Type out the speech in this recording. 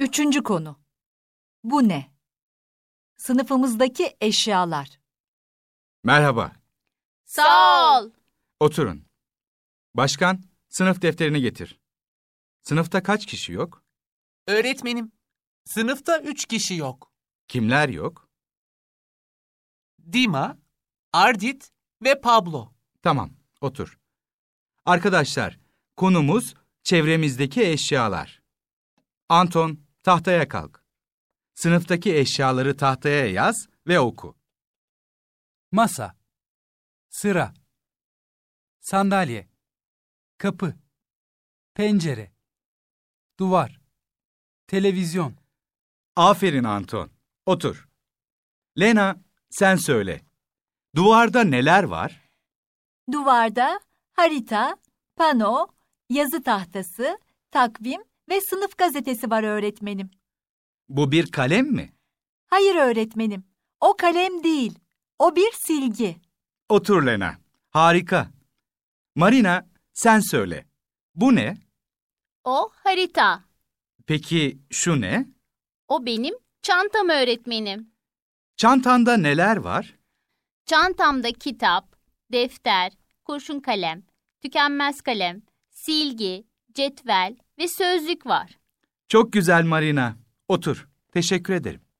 Üçüncü konu. Bu ne? Sınıfımızdaki eşyalar. Merhaba. Sağ ol. Oturun. Başkan, sınıf defterini getir. Sınıfta kaç kişi yok? Öğretmenim, sınıfta 3 kişi yok. Kimler yok? Dima, Ardit ve Pablo. Tamam, otur. Arkadaşlar, konumuz çevremizdeki eşyalar. Anton, tahtaya kalk. Sınıftaki eşyaları tahtaya yaz ve oku. Masa, sıra, sandalye, kapı, pencere, duvar, televizyon. Aferin Anton. Otur. Lena, sen söyle. Duvarda neler var? Duvarda harita, pano, yazı tahtası, takvim ve sınıf gazetesi var öğretmenim. Bu bir kalem mi? Hayır öğretmenim, o kalem değil, o bir silgi. Otur Lena. Harika. Marina, sen söyle. Bu ne? O harita. Peki şu ne? O benim çantam öğretmenim. Çantanda neler var? Çantamda kitap, defter, kurşun kalem, tükenmez kalem, silgi, cetvel ve sözlük var. Çok güzel Marina. Otur. Teşekkür ederim.